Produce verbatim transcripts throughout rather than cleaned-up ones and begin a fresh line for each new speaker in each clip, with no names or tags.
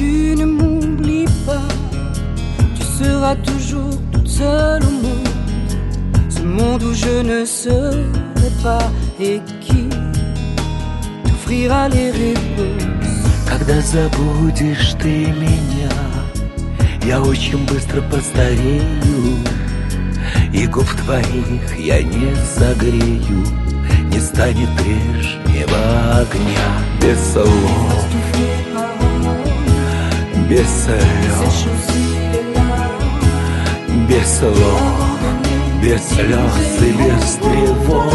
tu ne m'oublies pas, tu seras toujours toute seule au monde, ce monde où je ne serai pas et qui t'offrira les réponses.
Когда забудешь ты меня, я очень быстро постарею, и губ твоих я не согрею, не станет прежнего огня. Без слов, без слез, без слов, без слез и без тревог.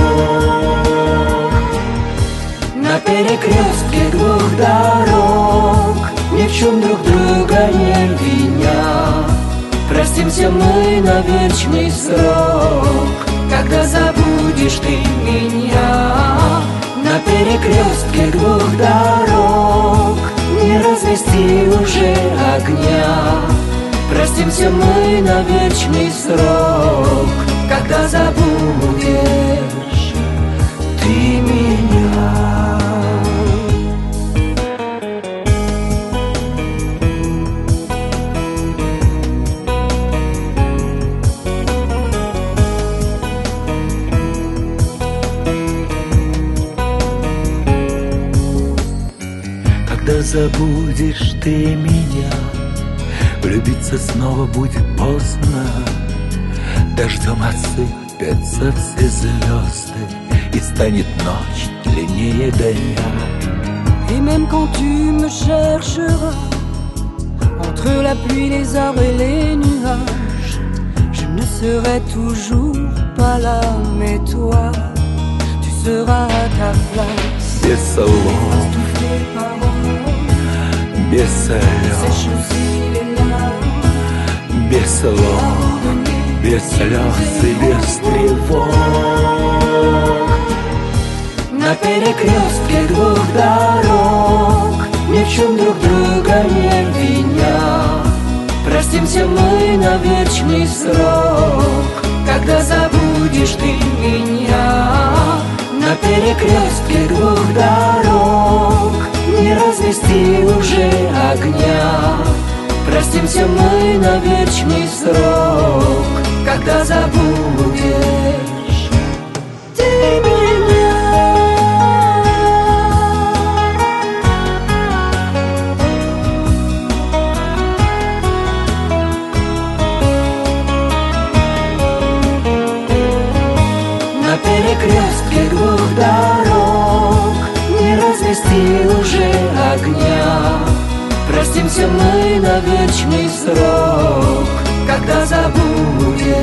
На перекрестке двух дорог, ни в чем друг друга не виня, простимся мы на вечный срок, когда забудешь ты меня. На перекрестке двух дорог не развести уже огня, простимся мы на вечный срок, когда забудешь ты меня. Когда забудешь ты меня, влюбиться снова будет поздно. Дождем осыпятся все звезды, и станет ночь длиннее дня.
Et même quand tu me chercheras entre la pluie, les arbres et les nuages, je ne serai toujours pas là, mais toi, tu seras à ta place.
Без слов, без слез, без слов, без слез и без тревог. На перекрестке двух дорог, ни в чем друг друга не виня, простимся мы на вечный срок, когда забудешь ты меня. На перекрестке двух дорог не развести уже огня, простимся мы на вечный срок, когда забудешь ты меня. На перекрестке двух дорог не развести уже огня, простимся мы на вечный срок, когда забудешь